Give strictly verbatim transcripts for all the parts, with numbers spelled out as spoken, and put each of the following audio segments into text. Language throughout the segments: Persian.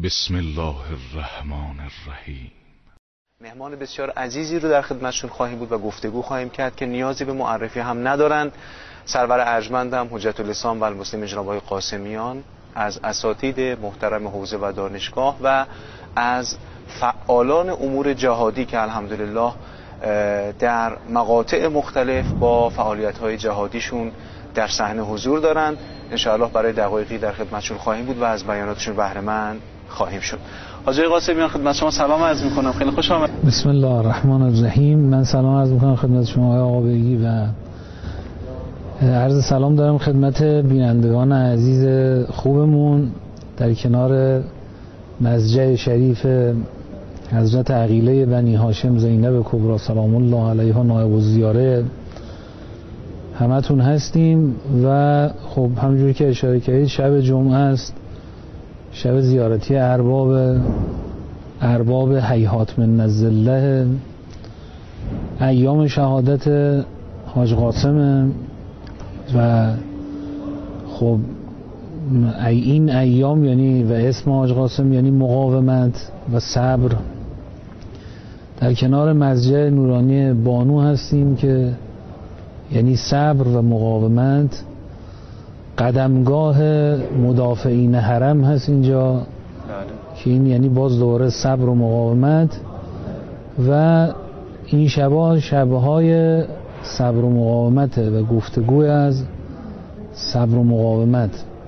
بسم الله الرحمن الرحیم. مهمان بسیار عزیزی رو در خدمتشون خواهیم بود و گفتگو خواهیم کرد که نیازی به معرفی هم ندارند. سرور ارجمندم حجت الاسلام و المسلمین جناب آقای قاسمیان از اساتید محترم حوزه و دانشگاه و از فعالان امور جهادی که الحمدلله در مقاطع مختلف با فعالیت‌های جهادیشون در صحنه حضور دارند. انشاءالله برای دقایقی در خدمتشون خواهیم بود و از بیاناتشون بهره مند خواهیم شد. حاجی قاسمیان خدمت شما سلام عرض می‌کنم. خیلی خوش آمدید. بسم الله الرحمن الرحیم. من سلام عرض می‌کنم خدمت شما آقای آقابگی و عرض سلام دارم خدمت بینندگان عزیز خوبمون در کنار مسجد شریف حضرت عقیله بنی هاشم زینب کبری سلام الله علیها نایب الزیاره همتون هستیم و خب همونجوری که اشاره کردید شب جمعه است، شب زیارتی ارباب ارباب هیهات من الظله، ایام شهادت حاج قاسم و خب این ایام یعنی و اسم حاج قاسم یعنی مقاومت و صبر. در کنار مسجد نورانی بانو هستیم که یعنی صبر و مقاومت. قدمگاه مدافعین حرم هست اینجا که این یعنی باز دوباره صبر و مقاومت و این شبها شبهای صبر و مقاومت و گفتگوی از صبر و مقاومت.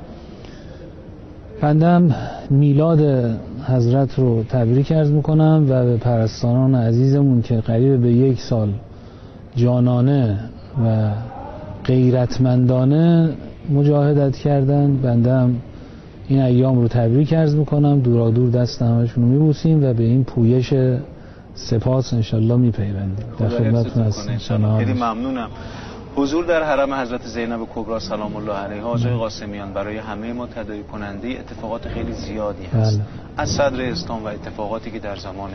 بندم میلاد حضرت رو تبریک عرض میکنم و به پرستاران عزیزمون که قریب به یک سال جانانه و غیرتمندانه مجاهدت کردن، بندم این ایام رو تبریک عرض میکنم. دورا دور دست همشون رو میبوسیم و به این پویش سپاس انشالله میپیوندیم. در خدمتتون هستم. خیلی ممنونم. حضور در حرم حضرت زینب کبری سلام الله علیها آقای قاسمیان برای همه ما تداعی کننده اتفاقات خیلی زیادی هست. بله. از صدر اسلام و اتفاقاتی که در زمان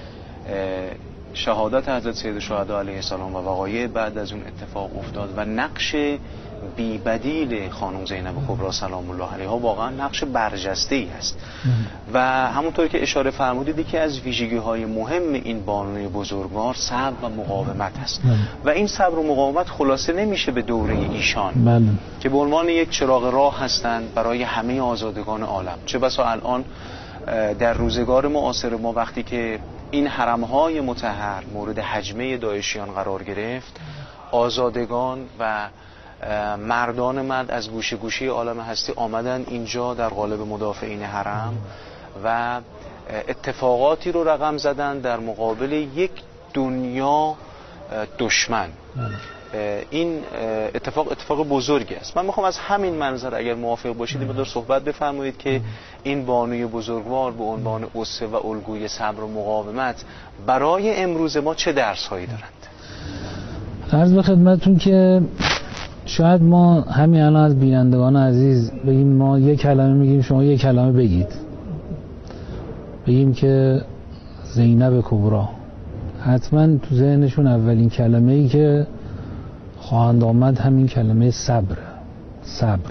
شهادت حضرت سید الشهدا علیه السلام و وقایع بعد از اون اتفاق افتاد و نقش بی بدیل خانم زینب کبری سلام الله علیها واقعا نقش برجسته‌ای است و همونطور که اشاره فرمودید که از ویژگی‌های مهم این بانوی بزرگوار صبر و مقاومت است و این صبر و مقاومت خلاصه نمیشه به دوره ایشان بله. که به عنوان یک چراغ راه هستند برای همه آزادگان عالم. چه بسا الان در روزگار معاصر ما وقتی که این حرم‌های مطهر مورد هجمه داعشیان قرار گرفت، آزادگان و مردان مرد از گوشه گوشه عالم هستی آمدن اینجا در قالب مدافعین حرم و اتفاقاتی رو رقم زدن در مقابل یک دنیا دشمن. این اتفاق اتفاق بزرگی است. من میخوام از همین منظر اگر موافق باشید این مقدار صحبت بفرمایید که این بانوی بزرگوار به عنوان اسوه و الگوی صبر و مقاومت برای امروز ما چه درس‌هایی دارند؟ عرض به خدمتتون که شاید ما همین الان از بینندگان عزیز بگیم ما یک کلمه میگیم شما یک کلمه بگید، بگیم که زینب کبری، حتما تو ذهنشون اولین کلمه ای که خواهند آمد همین کلمه صبر. صبر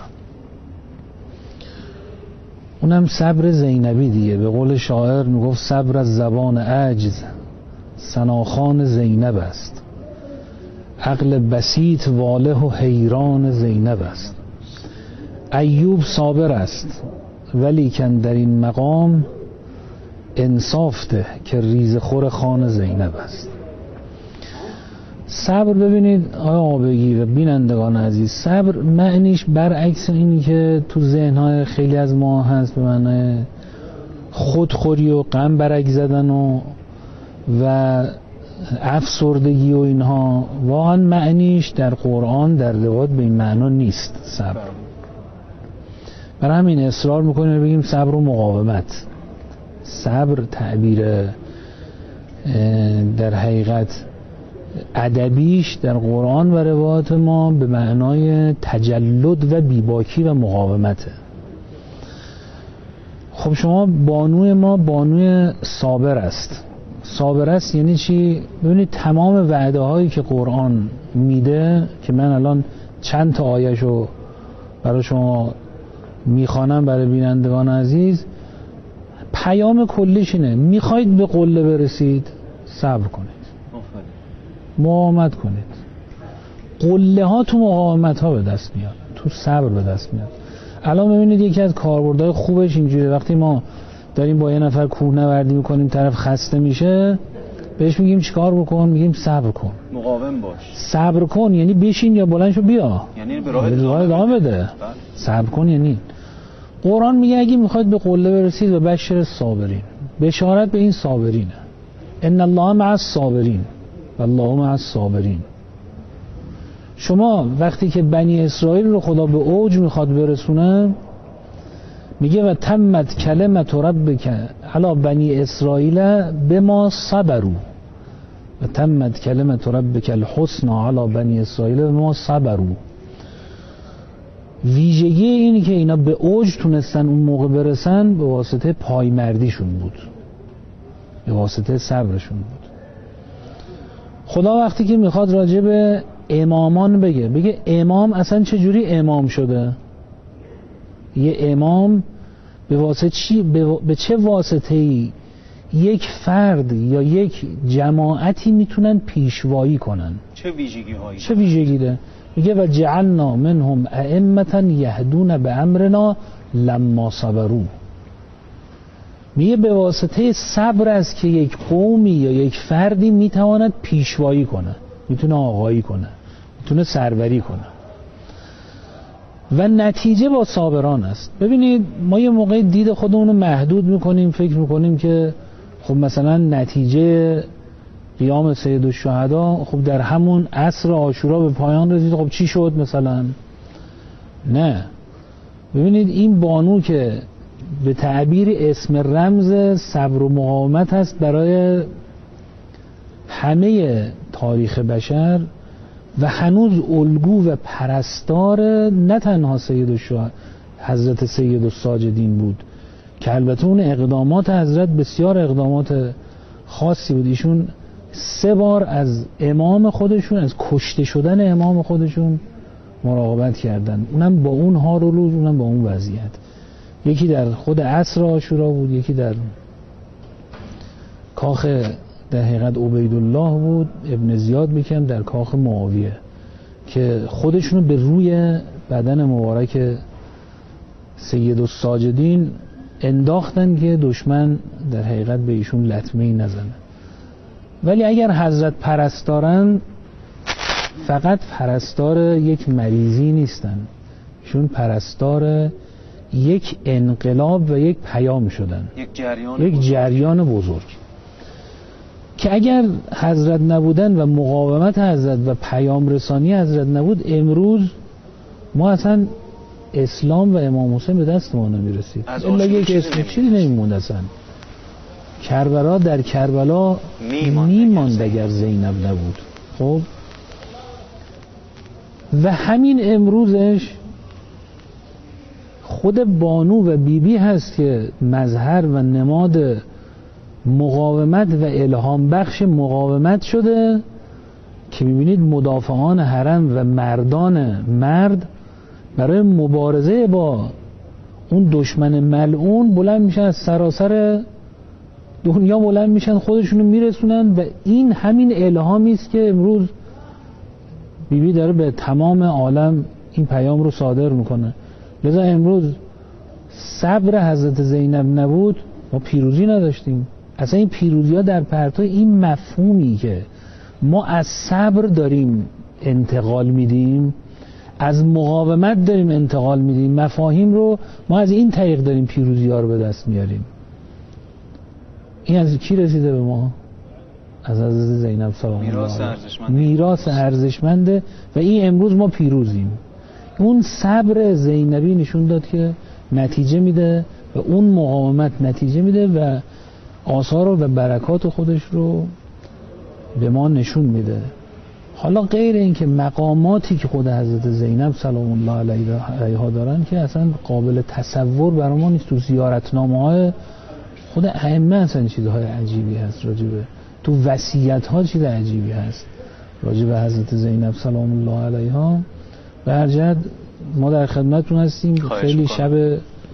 اونم صبر زینبی دیگه. به قول شاعر میگفت صبر از زبان عجز سناخان زینب است، عقل بسیط واله و حیران زینب است. ایوب صابر است ولیکن در این مقام انصاف ده که ریز خور خان زینب است. صبر ببینید آقای آبگی و بینندگان عزیز، صبر معنیش برعکس اینی که تو ذهنهای خیلی از ما هست، به معنی خودخوری و غم برک زدن و و افسردگی و اینها. واقعا معنیش در قرآن در روایات به این معنا نیست صبر. برای همین اصرار میکنیم بگیم صبر و مقاومت. صبر تعبیر در حقیقت ادبیش در قرآن و روایات ما به معنای تجلد و بیباکی و مقاومته. خب شما بانوی ما بانوی صابر است. صابر است یعنی چی؟ ببینید تمام وعده هایی که قرآن میده که من الان چند تا آیه‌شو برای شما میخوانم برای بینندگان عزیز، پیام کلیش اینه میخواید به قله برسید صبر کنید، مقاومت کنید. قله ها تو مقاومت ها به دست میاد، تو صبر به دست میاد. الان ببینید یکی از کاربردهای خوبش اینجوریه، وقتی ما داریم با یه نفر کوهنوردی میکنیم طرف خسته میشه بهش میگیم چیکار بکن؟ میگیم صبر کن، مقاوم باش. صبر کن یعنی بشین یا بلند شو بیا، یعنی به راه ادامه بده. صبر کن یعنی قرآن میگه اگه میخواید به قله برسید و بشر صابرین، بشارت به این صابرینه. ان الله مع الصابرین والله مع الصابرین. شما وقتی که بنی اسرائیل رو خدا به اوج میخواد برسونه میگه و تمت کلمت ربک علی بنی اسرائیل بما صبروا و تمت کلمت ربک الحسنى علی بنی اسرائیل بما صبروا. ویژگی اینی که اینا به اوج تونستن اون موقع برسن به واسطه پایمردیشون بود، به واسطه صبرشون بود. خدا وقتی که میخواد راجع به امامان بگه بگه امام اصلا چجوری امام شده؟ یه امام به واسطه چی؟ به, به چه واسطه‌ای یک فرد یا یک جماعتی میتونن پیشوایی کنن؟ چه ویژگی هایی؟ چه ویژگی ده؟ میگه و جعلنا منهم ائمة یهدون بامرنا لما صبروا. میگه به واسطه صبر است که یک قومی یا یک فردی میتواند پیشوایی کنه، میتونه آقایی کنه، میتونه سروری کنه و نتیجه با صابران است. ببینید ما یه موقع دید خودمون رو محدود میکنیم، فکر میکنیم که خب مثلا نتیجه قیام سید الشهدا خب در همون عصر عاشورا به پایان رسید، خب چی شد مثلا؟ نه، ببینید این بانو که به تعبیر اسم رمز صبر و مقاومت هست برای همه تاریخ بشر و هنوز الگو و پرستار نه تنها سید الشهدا حضرت سید الساجدین بود که البته اون اقدامات حضرت بسیار اقدامات خاصی بود. ایشون سه بار از امام خودشون، از کشته شدن امام خودشون مراقبت کردن، اونم با اون حال و روز، اونم با اون وضعیت. یکی در خود عصر عاشورا بود، یکی در کاخ در حقیقت عبیدالله بود ابن زیاد میکن در کاخ معاویه که خودشونو به روی بدن مبارک سید الساجدین انداختن که دشمن در حقیقت به ایشون لطمه‌ای نزنه. ولی اگر حضرت پرستارن فقط پرستار یک مریضی نیستن، ایشون پرستار یک انقلاب و یک پیام شدن، یک جریان یک بزرگ. جریان بزرگ که اگر حضرت نبودن و مقاومت حضرت و پیام رسانی حضرت نبود امروز ما اصلا اسلام و امام حسین به دست ما نمیرسید، الا یک اسم چیزی نمیموند. اصلا کربلا در کربلا میماند اگر زینب نبود. خب و همین امروزش خود بانو و بیبی بی هست که مظهر و نماد مقاومت و الهام بخش مقاومت شده که میبینید مدافعان حرم و مردان مرد برای مبارزه با اون دشمن ملعون بلند میشن، از سراسر دنیا بلند میشن، خودشونو میرسونن و این همین الهامی است که امروز بیبی بی داره به تمام عالم این پیام رو صادر میکنه. لذا امروز صبر حضرت زینب نبود ما پیروزی نداشتیم. اصلا این پیروزی ها در پرتو این مفهومی که ما از صبر داریم انتقال میدیم، از مقاومت داریم انتقال میدیم، مفاهیم رو ما از این طریق داریم پیروزی ها رو به دست میاریم. این از کی رسیده به ما؟ از حضرت زینب سلام الله علیها، میراث ارزشمنده و این امروز ما پیروزیم. اون صبر زینبی نشون داد که نتیجه میده و اون مقاومت نتیجه میده و آثار و برکات خودش رو به ما نشون میده. حالا غیر این که مقاماتی که خود حضرت زینب سلام الله علیها دارن که اصلا قابل تصور برای ما نیست. تو زیارتنامه های خود ائمه اصلا چیزهای عجیبی هست راجبه، تو وصیت ها چیز عجیبی هست راجب حضرت زینب سلام الله علیها. به هر جهت ما در خدمتتون هستیم. خیلی شب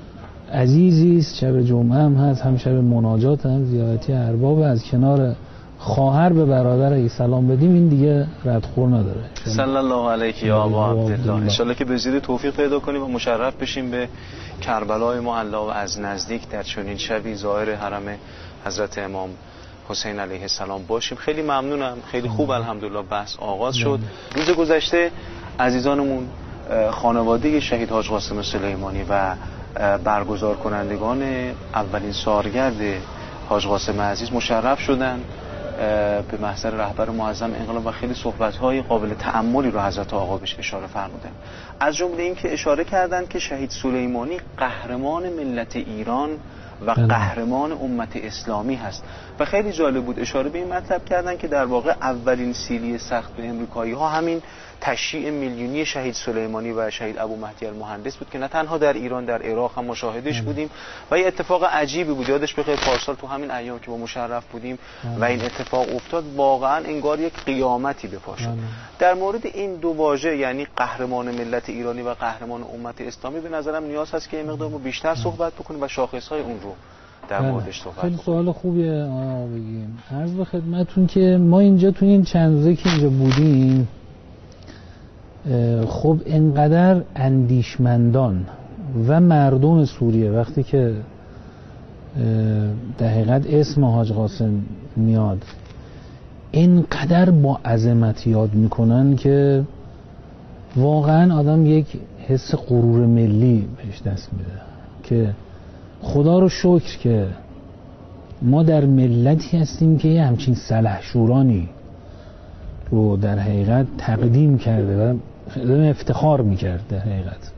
عزیزی است، شب جمعه هم هست، هم شب مناجات، هم زیارتی ارباب. از کنار خواهر به برادر اگه سلام بدیم این دیگه ردخور نداره. صلی الله علیک یا ابا عبدالله. ان شاءالله که به زیر توفیق پیدا کنیم و مشرف بشیم به کربلای معلا و از نزدیک در چنین شبی ظاهر حرم حضرت امام حسین علیه السلام باشیم. خیلی ممنونم، خیلی خوب الحمدلله بحث آغاز شد. روز گذشته عزیزانمون خانواده شهید حاج قاسم سلیمانی و برگزار کنندگان اولین سالگرد حاج قاسم عزیز مشرف شدن به محضر رهبر معظم انقلاب و خیلی صحبت‌های قابل تأملی رو حضرت آقا بهش اشاره فرمودن. از جمله این که اشاره کردند که شهید سلیمانی قهرمان ملت ایران و قهرمان امت اسلامی هست و خیلی جالب بود اشاره به این مطلب کردن که در واقع اولین سیلی سخت به امریکایی ها همین تشییع میلیونی شهید سلیمانی و شهید ابو مهدی المهندس بود که نه تنها در ایران در عراق هم مشاهدش بودیم و یه اتفاق عجیبی بود. یادش بخیر پارسال تو همین ایام که با مشرف بودیم و این اتفاق افتاد واقعا انگار یک قیامتی به پا شد. در مورد این دو واژه یعنی قهرمان ملت ایرانی و قهرمان امت اسلامی به نظرم نیاز هست که این مقدار رو بیشتر صحبت بکنیم و شاخص‌های اون رو در موردش صحبت خیلی بکنیم. سوال خوبیه آقا بگیم. عرض به خدمتتون که ما اینجا تو این چند روزه که اینجا بودیم خب انقدر اندیشمندان و مردم سوریه وقتی که در حقیقت اسم حاج قاسم میاد اینقدر با عظمت یاد میکنن که واقعا آدم یک حس غرور ملی بهش دست میده که خدا رو شکر که ما در ملتی هستیم که یه همچین سلحشورانی رو در حقیقت تقدیم کرده و خیلی افتخار میکرد در حقیقت.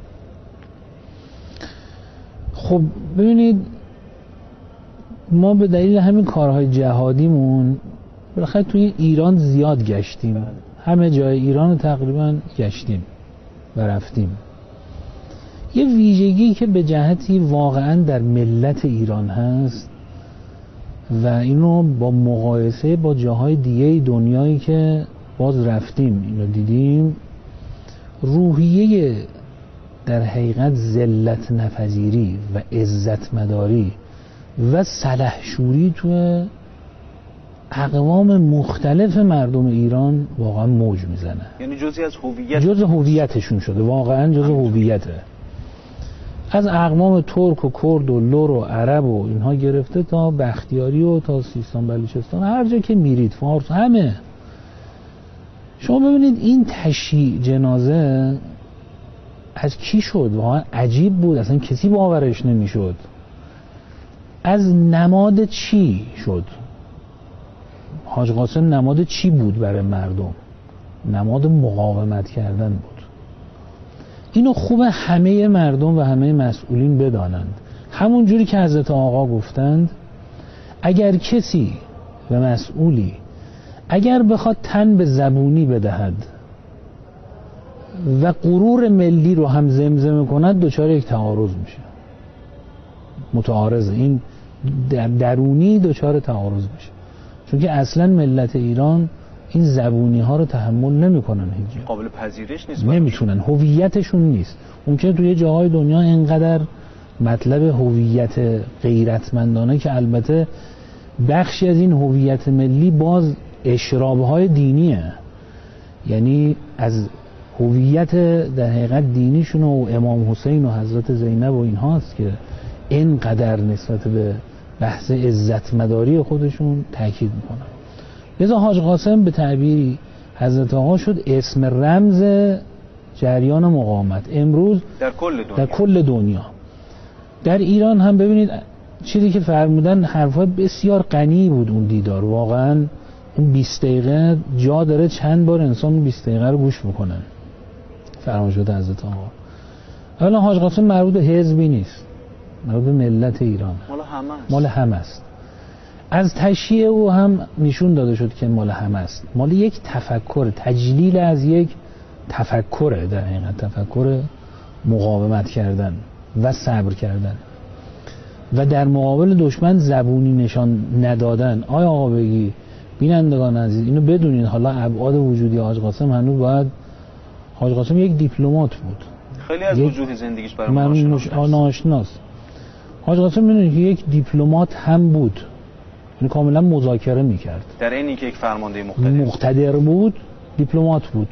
خب ببینید ما به دلیل همین کارهای جهادیمون بالاخره توی ایران زیاد گشتیم، همه جای ایران رو تقریبا گشتیم و رفتیم. یه ویژگی که به جهتی واقعا در ملت ایران هست و اینو با مقایسه با جاهای دیگه دنیایی که باز رفتیم اینو دیدیم، روحیه در حقیقت ذلت نپذیری و عزت مداری و سلحشوری تو اقوام مختلف مردم ایران واقعا موج میزنه. یعنی جزئی از هویت جزء هویتشون شده، واقعا جزء هویته. از اقوام ترک و کرد و لور و عرب و اینها گرفته تا بختیاری و تا سیستان بلوچستان، هر جا که میرید، فارس، همه. شما ببینید این تشییع جنازه از کی شد؟ واقعا عجیب بود، اصلا کسی باورش نمیشد. از نماد چی شد؟ حاج قاسم نماد چی بود برای مردم؟ نماد مقاومت کردن بود. اینو خوبه همه مردم و همه مسئولین بدانند. همون جوری که حضرت آقا گفتند اگر کسی و مسئولی اگر بخواد تن به زبونی بدهد و غرور ملی رو هم زمزمه کند دچار یک تعارض میشه، متعارضه، این درونی دچار تعارض میشه، چون که اصلا ملت ایران این زبونی ها رو تحمل نمیکنن، هیچ قابل پذیرش نیست، نمیتونن، هویتشون نیست. ممکنه توی جاهای دنیا اینقدر مطلب هویت غیرتمندانه که البته بخشی از این هویت ملی باز اشرابهای دینیه، یعنی از هویت در حقیقت دینیشون و امام حسین و حضرت زینب و این هاست که اینقدر نسبت به بحث عزت مداری خودشون تاکید میکنن. لذا حاج قاسم به تعبیری حضرت آقا شد اسم رمز جریان مقاومت امروز در کل دنیا. در کل دنیا. در ایران هم ببینید چیزی که فرمودن حرفای بسیار غنی بود اون دیدار، واقعا اون بیست دقیقه جا داره چند بار انسان بیست دقیقه رو گوش بکنن فرمان شده حضرت آقا. اولا حاج قاسم مربوط به حزبی نیست، مربوط به ملت ایران، مال همه است. مال همه است. از تشییع او هم نشون داده شد که مال همه است، مال یک تفکر، تجلیل از یک تفکره، در حقیقت تفکر مقاومت کردن و صبر کردن و در مقابل دشمن زبونی نشان ندادن. آیا آقا بگی بینندگان عزیز اینو بدونید، حالا ابعاد وجودی حاج قاسم هنوز باید، حاج قاسم یک دیپلمات بود، خیلی از وجوه زندگیش برای ما ناشناست. حاج قاسم میدونی که یک دیپلمات هم بود، یعنی کاملا مذاکره میکرد، در این که یک فرمانده مقتدر مقتدر بود، دیپلمات بود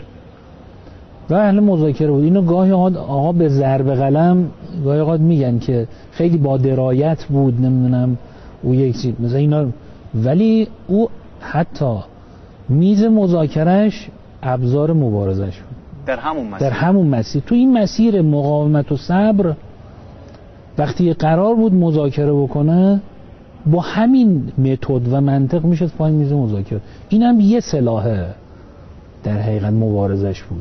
و اهل مذاکره بود. اینو گاهی آقا به ضرب قلم گاهی اوقات میگن که خیلی با درایت بود، نمیدونم او یک چیز مثلا اینا، ولی او حتی میز مذاکرهش ابزار مبارزش بود در همون مسیر. در همون مسیر تو این مسیر مقاومت و صبر وقتی قرار بود مذاکره بکنه با همین متد و منطق میشد پای میز مذاکره. اینم یه سلاح در حقیقت مبارزش بود،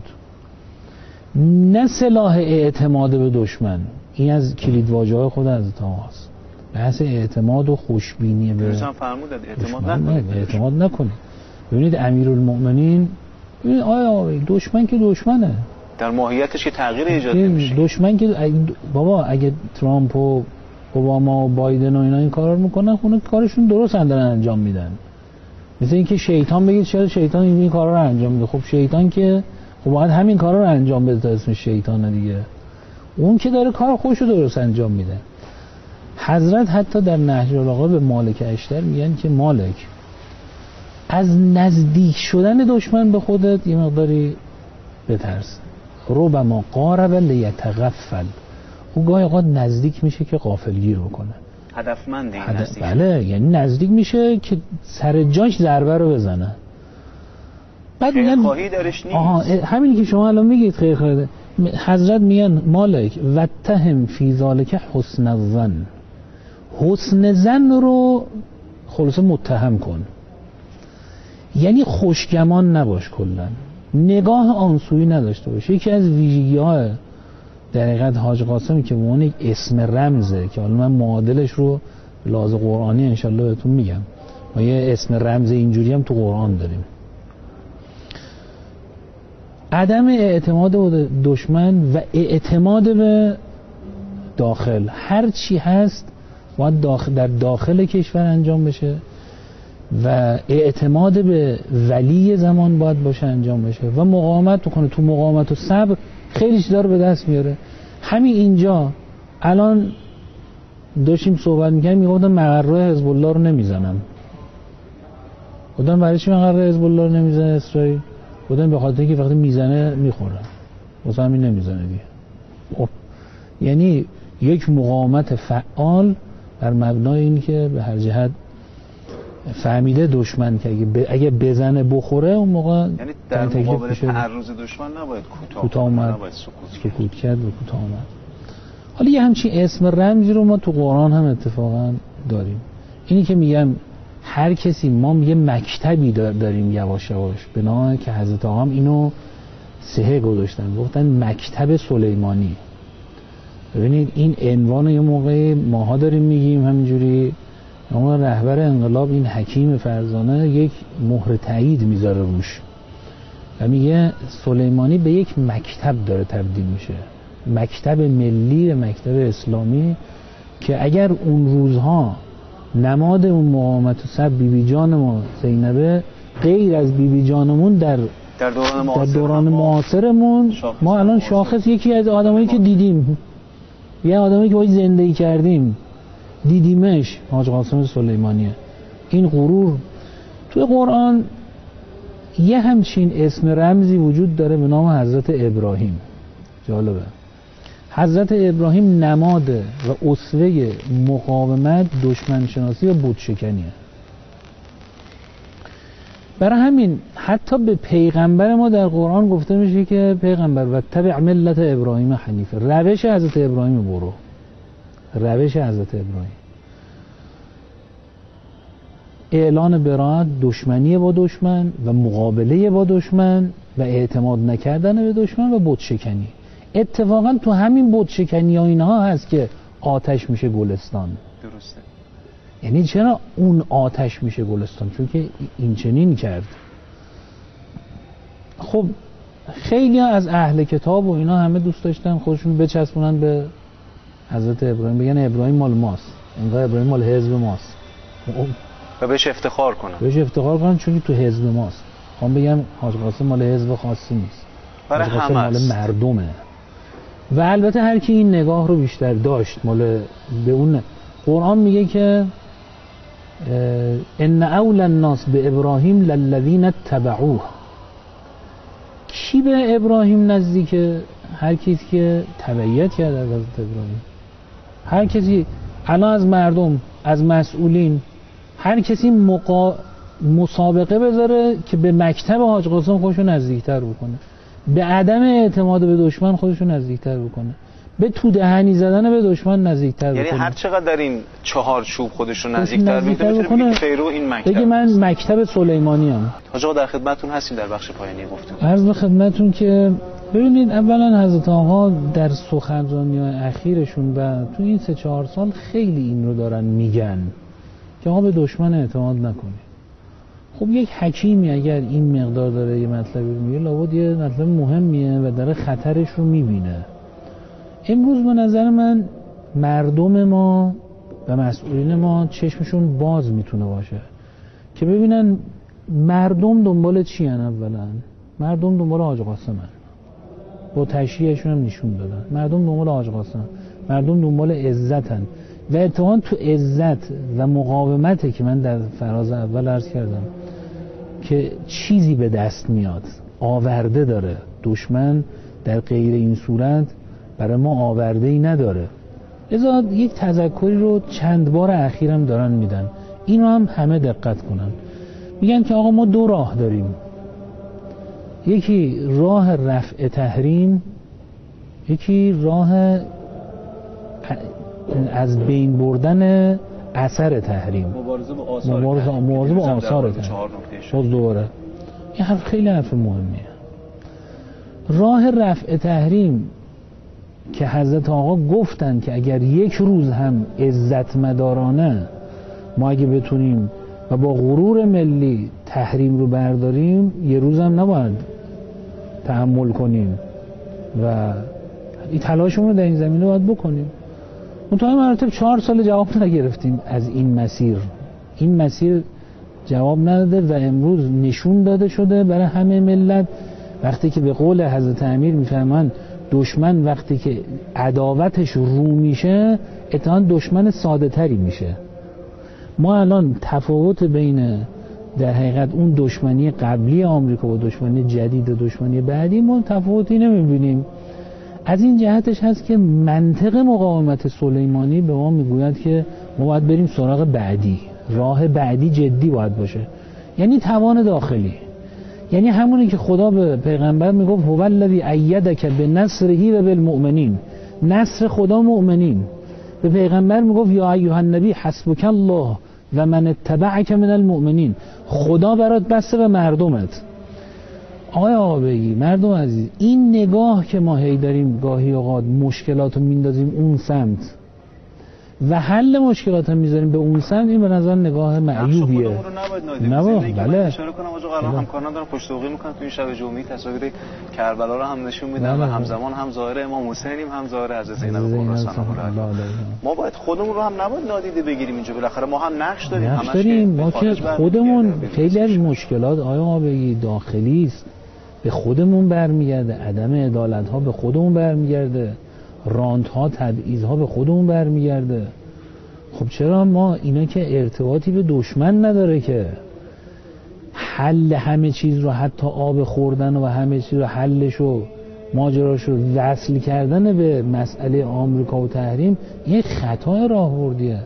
نه سلاح اعتماد به دشمن. این از کلیدواژه‌های خود حضرت آقاست، بحث اعتماد و خوشبینی به مثلا فرمودند اعتماد نکنید اعتماد نکنید. ببینید امیرالمؤمنین، ببینید آیا دشمن که دشمنه، در ماهیتش که تغییر ایجاد نمیشه. دشمن که بابا اگه ترامپ و اوباما و بایدن و اینا این کارا رو میکنن، خونه کارشون درست دارن انجام میدن. مثل اینکه شیطان بگید چرا شیطان این کارا رو انجام میده، خب شیطان که خب باید همین کارا رو انجام بده تا اسمش شیطانه دیگه. اون که داره کار خودش رو درست انجام میده. حضرت حتی در نهج البلاغه به مالک اشتر میگن که مالک از نزدیک شدن دشمن به خودت یه مقداری بترس. ربما قارب لیتغفل، او گاهی اوقات نزدیک میشه که غافلگیر بکنه، هدفمند این هدف... نزدیک بله، یعنی نزدیک میشه که سر جاش ضربه رو بزنه. بعد میگن خواهی درش نیست. آها همینی که شما الان میگید خیر خیره. حضرت میگن مالک وتهم فی ذالک حسن الظن، حسن ظن رو خلاصه متهم کن، یعنی خوشگمان نباش، کلا نگاه آنسویی نداشته باش. یکی از ویژگی‌های در حقیقت حاج قاسم که اون یک اسم رمزه که حالا من معادلش رو لحاظ قرآنی انشالله بهتون میگم، ما یه اسم رمز اینجوری هم تو قرآن داریم. عدم اعتماد به دشمن و اعتماد به داخل، هر چی هست باید داخل در داخل کشور انجام بشه و اعتماد به ولی زمان باید باشه انجام بشه و مقاومت بکنه. تو مقاومت و صبر خیلی چیزا رو به دست میاره. همین اینجا الان داشتیم صحبت میکنیم، میگفتم مقره حزب الله رو نمیزنم. گفتم برای چی مقره حزب الله رو نمیزنه اسرائیل؟ گفتم به خاطر که وقتی میزنه میخوره، واسه همین نمیزنه دیگه. خب یعنی یک مقاومت فعال بر مبنای این که به هر جهت فهمیده دشمن که اگه, ب... اگه بزنه بخوره اون موقع یعنی در مقابل تعرض دشمن نباید کوتاه اومد، نباید سکوت, سکوت کرد و کوتاه اومد. حالا یه همچین اسم رمزی رو ما تو قرآن هم اتفاقا داریم. اینی که میگم هر کسی، ما یه مکتبی داریم یواش یواش به نام که حضرت آقا هم اینو سهه گذاشتن، گفتن مکتب سلیمانی. ببینید این عنوان یه موقع ماها داریم میگیم همینجوری، اما رهبر انقلاب این حکیم فرزانه یک مهر تایید میذاره روش و میگه سلیمانی به یک مکتب داره تبدیل میشه، مکتب ملی و مکتب اسلامی، که اگر اون روزها نماد اون مقاومت و صبر بی بی جان ما زینبه، غیر از بی بی جانمون در در دوران معاصر در دوران معاصرمون ما الان شاخص یکی از آدمایی که دیدیم، یه آدمی که باید زندگی کردیم دیدیمش، حاج قاسم سلیمانیه. این غرور توی قرآن یه همچین اسم رمزی وجود داره به نام حضرت ابراهیم. جالبه، حضرت ابراهیم نماد و اسوه مقاومت، دشمن شناسی و بت شکنیه. برای همین حتی به پیغمبر ما در قرآن گفته میشه که پیغمبر و تبع ملت ابراهیم حنیفه، روش حضرت ابراهیم برو، روش حضرت ابراهیم. اعلان براءت، دشمنی با دشمن و مقابله با دشمن و اعتماد نکردن به دشمن و بت شکنی. اتفاقا تو همین بت شکنی ها اینها هست که آتش میشه گلستان. درسته. یعنی چرا اون آتش میشه گلستان؟ چون که این چنین کرد. خب خیلی از اهل کتاب و اینا همه دوست داشتن خودشون بچسبونن به حضرت ابراهیم، بگن ابراهیم مال ماست، انگار ابراهیم مال حزب ماست و بهش افتخار کنن. بهش افتخار کنن چون تو حزب ماست. خواهم بگم حاج قاسم مال حزب خاصی نیست، برای همه مال مردمه. و البته هر کی این نگاه رو بیشتر داشت، مال به اون قرآن میگه که ان اول الناس به ابراهیم للذین اتبعوه. کی به ابراهیم نزدیکه؟ هر کسی که تبعیت کرده از حضرت ابراهیم. هر کسی الان از مردم، از مسئولین، هر کسی مقا... مسابقه بذاره که به مکتب حاج قاسم خودشو نزدیکتر بکنه، به عدم اعتماد به دشمن خودشو نزدیکتر بکنه، به تو دهنی زدن به دشمن نزدیکتر بکنه. یعنی هر چقدر در این چهار چوب خودشو نزدیکتر بکنه خیرو این مکتب. بگه من مکتب سلیمانی ام. حاج آقا در خدمتتون هستیم در بخش پایانی گفتگو. عرض به خدمتتون که ببینید اولا حضرت آقا در سخنرانی‌های اخیرشون و تو این سه چهار سال خیلی این رو دارن میگن که آقا به دشمن اعتماد نکنید. خب یک حکیمی اگر این مقدار داره یه مطلبی رو میگه لابد یه مطلب مهمیه و داره خطرش رو میبینه. امروز به نظر من مردم ما و مسئولین ما چشمشون باز میتونه باشه که ببینن مردم دنبال چی هن. اولا مردم دنبال حاج قاسم هن. با تشریحشون هم نشون دادن مردم دنبال حاج قاسم، مردم دنبال عزت هن و اتفاقا تو عزت و مقاومته که من در فراز اول عرض کردم که چیزی به دست میاد، آورده داره. دشمن در غیر این صورت برای ما آورده ای نداره. لذا یک تذکری رو چند بار اخیرم دارن میدن، اینو هم همه دقت کنن. میگن که آقا ما دو راه داریم، یکی راه رفع تحریم، یکی راه از بین بردن اثر تحریم، مبارزه با آثار مبارزه, مبارزه با آثار تحریم. باز دوباره این حرف خیلی حرف مهمیه. راه رفع تحریم که حضرت آقا گفتن که اگر یک روز هم عزت مدارانه ما اگه بتونیم و با غرور ملی تحریم رو برداریم، یه روز هم نباید تحمل کنیم و این تلاشمون رو در این زمینه باید بکنیم. منتها مراتب چهار سال جواب نگرفتیم از این مسیر. این مسیر جواب نداده و امروز نشون داده شده برای همه ملت. وقتی که به قول حضرت امیر میفهمن دشمن وقتی که عداوتش رو میشه اتحان دشمن ساده تری میشه. ما الان تفاوت بین در حقیقت اون دشمنی قبلی آمریکا و دشمنی جدید و دشمنی بعدی ما تفاوتی نمیبینیم. از این جهتش هست که منطق مقاومت سلیمانی به ما میگوید که ما باید بریم سراغ بعدی، راه بعدی جدی باید باشه، یعنی توان داخلی. یعنی همونی که خدا به پیغمبر میگفت هو الذی ایدک بنصره و بالمؤمنین، نصر خدا مؤمنین. به پیغمبر میگفت یا ایها النبی حسبک الله و من اتبعک من المؤمنین، خدا برات بسته و مردمت. آقای آقابگی، مردم عزیز، این نگاه که ما هی داریم گاهی اوقات مشکلات رو میندازیم اون سمت و حل مشکلات هم میذاریم به اون سمت، این به نظر نگاه معیوبیه. نباید بله. اشاره کنم آقا الان همکاران دارن پشت توقی میکنن تو این شب جمعه تصاویر کربلا رو هم نشون میدن و همزمان هم ظاهر امام حسینیم هم ظاهر حضرت زینب خراسان. ما باید خودمون رو هم نباید نادیده بگیریم اینجا، بالاخره ما هم نقش داریم. نقش داریم ما که خودمون خیلی از مشکلات آیا ما بگی داخلی است، به خودمون برمیگرده، عدم عدالت ها به خودمون برمیگرده، راند ها تبعیض ها به خودمون برمیگرده. خب چرا ما اینا که ارتباطی به دشمن نداره که حل همه چیز رو، حتی آب خوردن و همه چیز رو حلش رو ماجراش رو وصل کردن به مسئله آمریکا و تحریم یک خطای راهبردیه.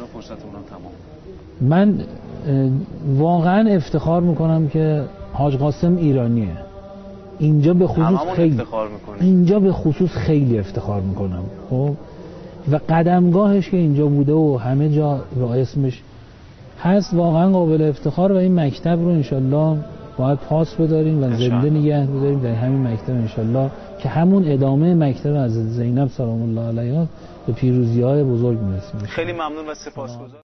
من واقعا افتخار میکنم که حاج قاسم ایرانیه. اینجا به خصوص خیلی اینجا به خصوص خیلی افتخار میکنم. خب و قدمگاهش که اینجا بوده و همه جا رو اسمش هست واقعا قابل افتخار و این مکتب رو انشالله باید پاس بداریم و زنده نگه بداریم در همین مکتب انشالله که همون ادامه مکتب از زینب سلام الله علیها به پیروزی‌های بزرگ میرسیم. خیلی ممنون و سپاسگزارم.